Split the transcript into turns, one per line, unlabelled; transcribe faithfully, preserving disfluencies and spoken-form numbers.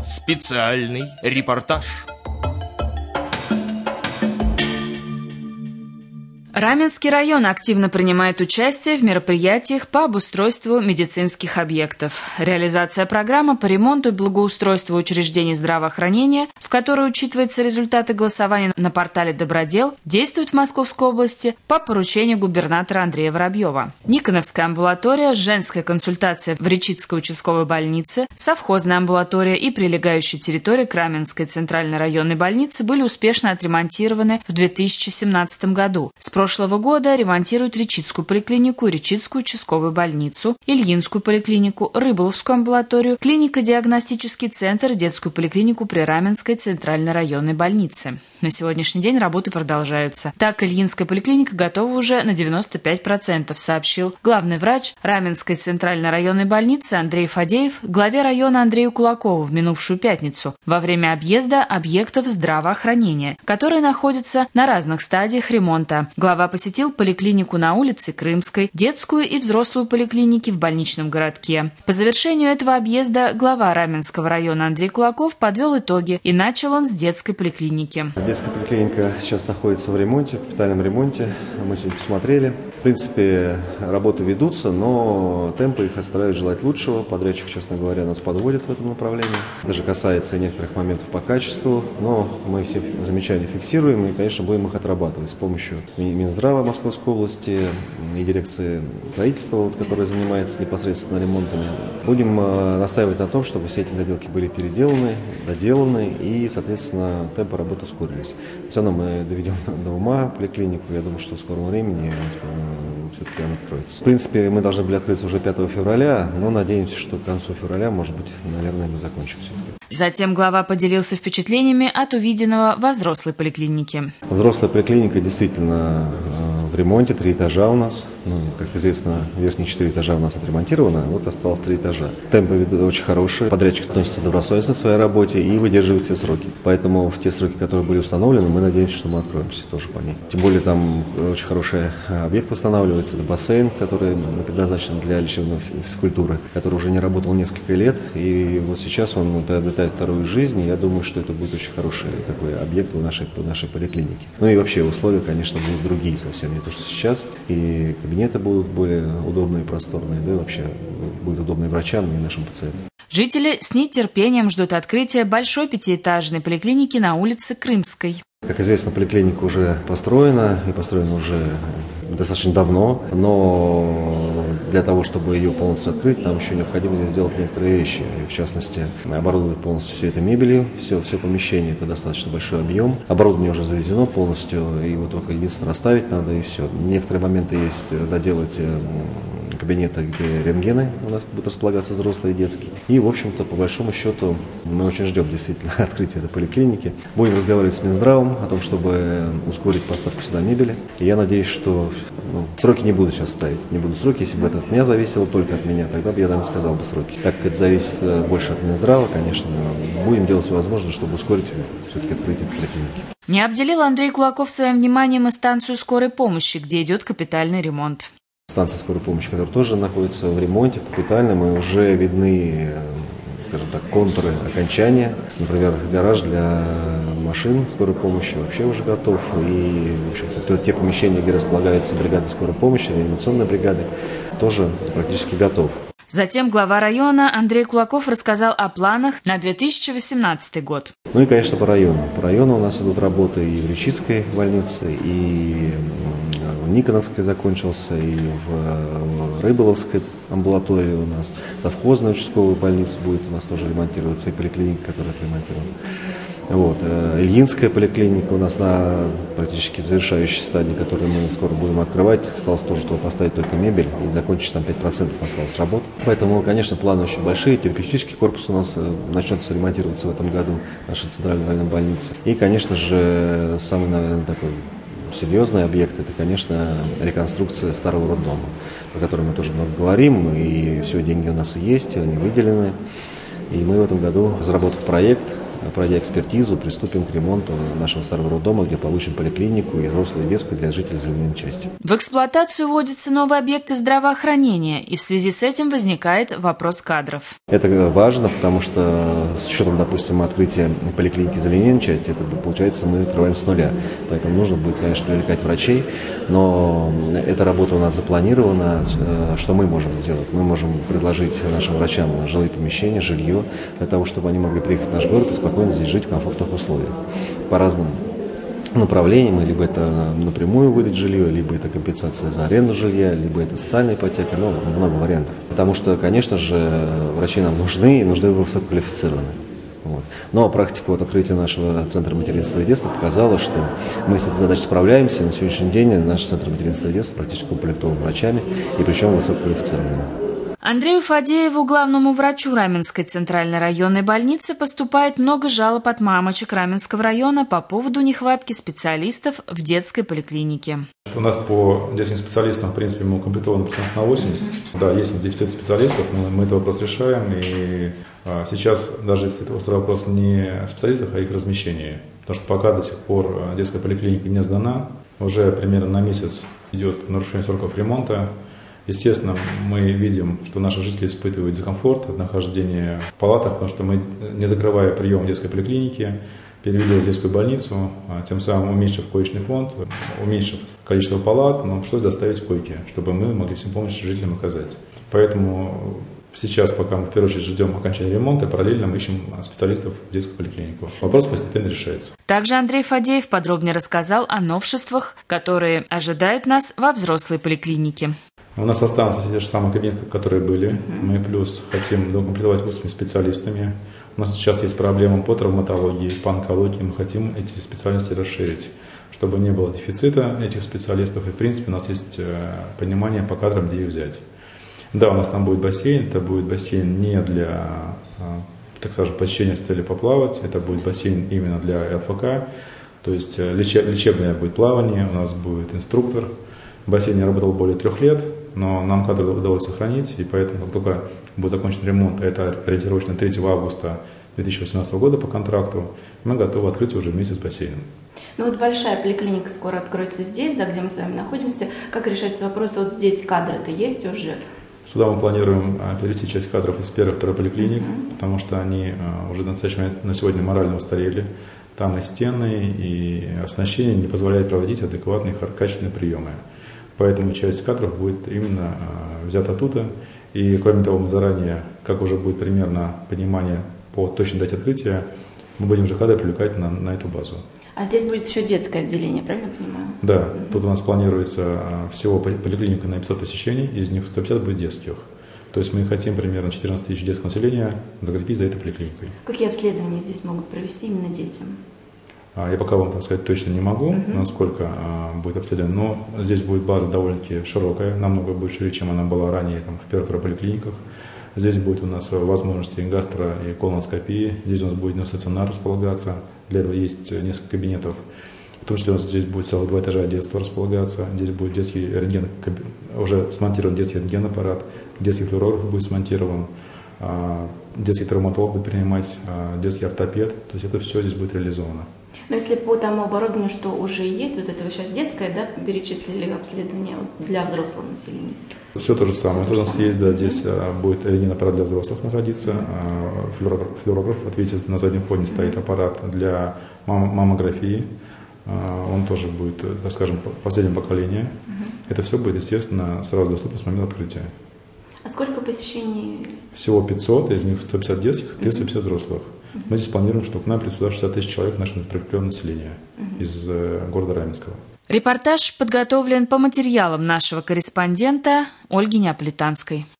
Специальный репортаж.
Раменский район активно принимает участие в мероприятиях по обустройству медицинских объектов. Реализация программы по ремонту и благоустройству учреждений здравоохранения, в которой учитываются результаты голосования на портале «Добродел», действует в Московской области по поручению губернатора Андрея Воробьева. Никоновская амбулатория, женская консультация в Речицкой участковой больнице, совхозная амбулатория и прилегающая территория к Раменской центральной районной больнице были успешно отремонтированы в две тысячи семнадцатом году. С прошлого года ремонтируют Речицкую поликлинику, Речицкую участковую больницу, Ильинскую поликлинику, Рыболовскую амбулаторию, клинико-диагностический центр, детскую поликлинику при Раменской центральной районной больнице. На сегодняшний день работы продолжаются. Так, Ильинская поликлиника готова уже на девяносто пять процентов, сообщил главный врач Раменской центральной районной больницы Андрей Фадеев главе района Андрею Кулакову в минувшую пятницу во время объезда объектов здравоохранения, которые находятся на разных стадиях ремонта. Глава посетил поликлинику на улице Крымской, детскую и взрослую поликлиники в больничном городке. По завершению этого объезда глава Раменского района Андрей Кулаков подвел итоги, и начал он с детской поликлиники.
Детская поликлиника сейчас находится в ремонте, в капитальном ремонте. Мы сегодня посмотрели. В принципе, работы ведутся, но темпы их оставляют желать лучшего. Подрядчик, честно говоря, нас подводит в этом направлении. Даже касается некоторых моментов по качеству, но мы все замечания фиксируем и, конечно, будем их отрабатывать с помощью Минздрава Московской области и дирекции строительства, вот, которая занимается непосредственно ремонтами. Будем э, настаивать на том, чтобы все эти доделки были переделаны, доделаны и, соответственно, темпы работы ускорились. В целом мы доведем до ума поликлинику. Я думаю, что в скором времени э, все-таки она откроется. В принципе, мы должны были открыться уже пятого февраля, но надеемся, что к концу февраля, может быть, наверное, мы закончим все-таки.
Затем глава поделился впечатлениями от увиденного во взрослой поликлинике.
Взрослая поликлиника действительно в ремонте, три этажа у нас. Ну, как известно, верхние четыре этажа у нас отремонтировано, вот осталось три этажа. Темпы очень хорошие, подрядчик относится добросовестно к своей работе и выдерживает все сроки. Поэтому в те сроки, которые были установлены, мы надеемся, что мы откроемся тоже по ней. Тем более там очень хороший объект восстанавливается, это бассейн, который предназначен для лечебной физкультуры, который уже не работал несколько лет, и вот сейчас он приобретает вторую жизнь, и я думаю, что это будет очень хороший такой объект в нашей, в нашей поликлинике. Ну и вообще условия, конечно, будут другие совсем, не то, что сейчас, и кабинеты будут более удобные и просторные, да и вообще будет удобно и врачам, и нашим пациентам.
Жители с нетерпением ждут открытия большой пятиэтажной поликлиники на улице Крымской.
Как известно, поликлиника уже построена, и построена уже достаточно давно, но для того, чтобы ее полностью открыть, нам еще необходимо сделать некоторые вещи. В частности, оборудовать полностью все это мебелью, все, все помещение, это достаточно большой объем. Оборудование уже завезено полностью, его только единственное расставить надо, и все. Некоторые моменты есть доделать кабинеты, где рентгены у нас будут располагаться взрослые и детские. И, в общем-то, по большому счету, мы очень ждем действительно открытия этой поликлиники. Будем разговаривать с Минздравом о том, чтобы ускорить поставку сюда мебели. И я надеюсь, что ну, сроки не буду сейчас ставить. Не буду сроки, если бы это от меня зависело, только от меня, тогда бы я, наверное, сказал бы сроки. Так как это зависит больше от Минздрава, конечно, будем делать все возможное, чтобы ускорить все-таки открытие поликлиники.
Не обделил Андрей Кулаков своим вниманием и станцию скорой помощи, где идет капитальный ремонт.
Станция скорой помощи, которая тоже находится в ремонте, в капитальном, и уже видны, скажем так, контуры окончания. Например, гараж для машин скорой помощи вообще уже готов. И, в общем-то, те помещения, где располагается бригада скорой помощи, реанимационной бригады, тоже практически готов.
Затем глава района Андрей Кулаков рассказал о планах на две тысячи восемнадцатый год.
Ну и, конечно, по району. По району у нас идут работы и в Речицкой больнице, и в Никоновской закончился, и в Рыболовской амбулатории у нас. Совхозная участковая больница будет у нас тоже ремонтироваться, и поликлиника, которая отремонтирована. Вот. Ильинская поликлиника у нас на практически завершающей стадии, которую мы скоро будем открывать. Осталось тоже туда поставить только мебель, и закончить там пять процентов осталось работ. Поэтому, конечно, планы очень большие. Терапевтический корпус у нас начнется ремонтироваться в этом году, наша центральная районная больница. И, конечно же, самый, наверное, такой серьезный объект – это, конечно, реконструкция старого роддома, о которой мы тоже много говорим, и все, деньги у нас и есть, они выделены. И мы в этом году, разработав проект, пройдя экспертизу, приступим к ремонту нашего старого роддома, где получим поликлинику и взрослую и детскую для жителей Зеленой части.
В эксплуатацию вводятся новые объекты здравоохранения, и в связи с этим возникает вопрос кадров.
Это важно, потому что с учетом, допустим, открытия поликлиники Зеленой части, это получается, мы открываем с нуля. Поэтому нужно будет, конечно, привлекать врачей, но эта работа у нас запланирована. Что мы можем сделать? Мы можем предложить нашим врачам жилые помещения, жилье, для того, чтобы они могли приехать в наш город и спокойно здесь жить в комфортных условиях. По разным направлениям, либо это напрямую выдать жилье, либо это компенсация за аренду жилья, либо это социальная ипотека, ну, много вариантов. Потому что, конечно же, врачи нам нужны и нужны высококвалифицированные. Вот. Но практика вот открытия нашего центра материнства и детства показала, что мы с этой задачей справляемся. И на сегодняшний день наш центр материнства и детства практически укомплектован врачами, и причем высококвалифицированными.
Андрею Фадееву, главному врачу Раменской центральной районной больницы, поступает много жалоб от мамочек Раменского района по поводу нехватки специалистов в детской поликлинике.
У нас по детским специалистам, в принципе, мы укомплектованы процентов на восемьдесят. Да, есть дефицит специалистов, но мы этот вопрос решаем. И а, сейчас даже если это острый вопрос не о специалистах, а их размещении. Потому что пока до сих пор детская поликлиника не сдана, уже примерно на месяц идет нарушение сроков ремонта. Естественно, мы видим, что наши жители испытывают дискомфорт от нахождения в палатах, потому что мы, не закрывая прием детской поликлиники, перевели в детскую больницу, тем самым уменьшив коечный фонд, уменьшив количество палат, но пришлось доставить койки, чтобы мы могли всем помощь жителям оказать. Поэтому сейчас, пока мы в первую очередь ждем окончания ремонта, параллельно мы ищем специалистов в детскую поликлинику. Вопрос постепенно решается.
Также Андрей Фадеев подробнее рассказал о новшествах, которые ожидают нас во взрослой поликлинике.
У нас останутся те же самые кабинеты, которые были. Мы плюс хотим докомплектовать узкими специалистами. У нас сейчас есть проблемы по травматологии, по онкологии. Мы хотим эти специальности расширить, чтобы не было дефицита этих специалистов. И, в принципе, у нас есть понимание по кадрам, где их взять. Да, у нас там будет бассейн. Это будет бассейн не для, так скажем, посещения с целью поплавать. Это будет бассейн именно для ЛФК. То есть лечебное будет плавание, у нас будет инструктор. Бассейн не работал более трех лет, но нам кадры удалось сохранить, и поэтому, как только будет закончен ремонт, это ориентировочно третьего августа две тысячи восемнадцатого года по контракту, мы готовы открыть уже вместе с бассейном.
Ну вот большая поликлиника скоро откроется здесь, да, где мы с вами находимся. Как решается вопрос, вот здесь кадры-то есть уже?
Сюда мы планируем перевести часть кадров из первой и второй поликлиник, mm-hmm. потому что они уже достаточно на сегодня морально устарели. Там и стены, и оснащение не позволяет проводить адекватные, качественные приемы. Поэтому часть кадров будет именно э, взята оттуда. И кроме того, мы заранее, как уже будет примерно понимание по точной дате открытия, мы будем уже кадры привлекать на, на эту базу.
А здесь будет еще детское отделение, правильно понимаю?
Да, mm-hmm. тут у нас планируется э, всего поликлиника на пятьсот посещений, из них сто пятьдесят будет детских. То есть мы хотим примерно четырнадцать тысяч детского населения закрепить за этой поликлиникой.
Какие обследования здесь могут провести именно детям?
Я пока вам, так сказать, точно не могу, uh-huh. насколько а, будет обследовано, но здесь будет база довольно-таки широкая, намного больше шире, чем она была ранее там, в первых поликлиниках. Здесь будет у нас возможности гастро- и колоноскопии, здесь у нас будет стационар располагаться, для этого есть несколько кабинетов. В том числе у нас здесь будет целых два этажа детства располагаться, здесь будет детский рентген, уже смонтирован детский рентген-аппарат, детский флюорограф будет смонтирован, а, детский травматолог будет принимать, а, детский ортопед, то есть это все здесь будет реализовано.
Но если по тому оборудованию, что уже есть, вот это вы сейчас детское, да, перечислили обследование для взрослого населения? Все
то же самое. Это у нас есть, да, здесь а, будет рентген-аппарат для взрослых находиться, а, флюорограф, флюорограф, вот видите, на заднем фоне стоит аппарат для мам- маммографии, а, он тоже будет, так скажем, последнего поколения. Uh-huh. Это все будет, естественно, сразу доступно с момента открытия.
А сколько посещений?
Всего пятьсот, из них сто пятьдесят детских, триста пятьдесят взрослых. Мы здесь планируем, что к нам придут сюда шестьдесят тысяч человек нашего прикрепленного населения uh-huh. из э, города Раменского.
Репортаж подготовлен по материалам нашего корреспондента Ольги Неаполитанской.